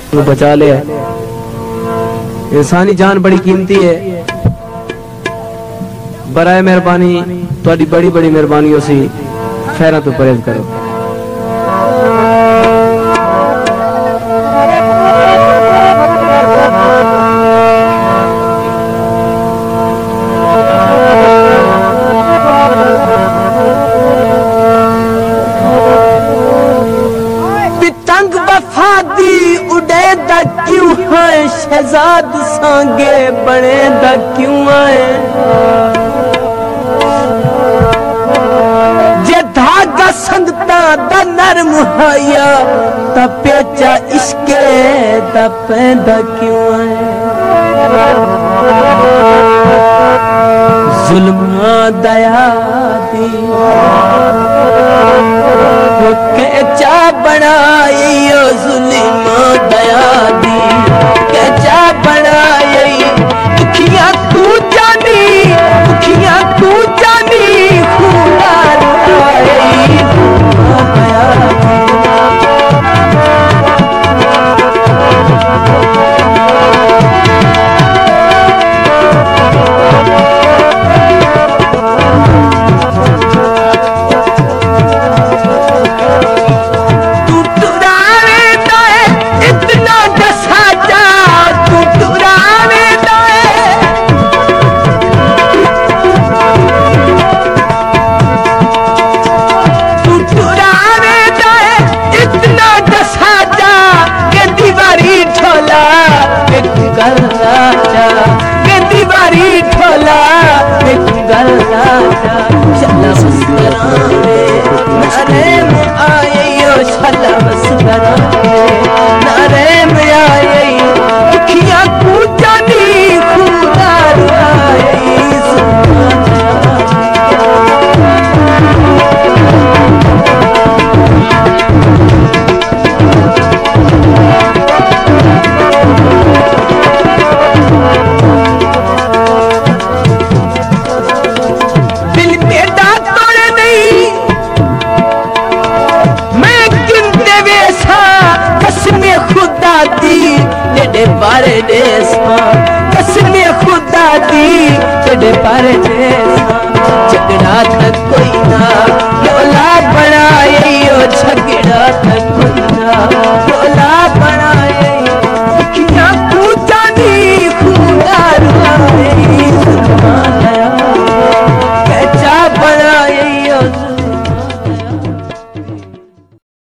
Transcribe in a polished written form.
वो बचा लिया। इंसानी जान बड़ी कीमती है। बराए मेहरबानी थोड़ी बड़ी बड़ी मेहरबानी सी खैरा तो परहेज करो। पितंग वफादी उड़े दा क्यों है, शहजाद सांगे बने दा क्यों है। जे धागा संगता दा नरम हाया ता पेचा इश्के दा पैदा क्यों है। जुल्मा दया दी कैचा बनाई, जुल्मा दया दी कैचा बनाई। दुखिया तू जानी, दुखिया तू जानी, खुदा आई जुल्मा दया बारे देसा कसमे खुदा दी तेरे बारे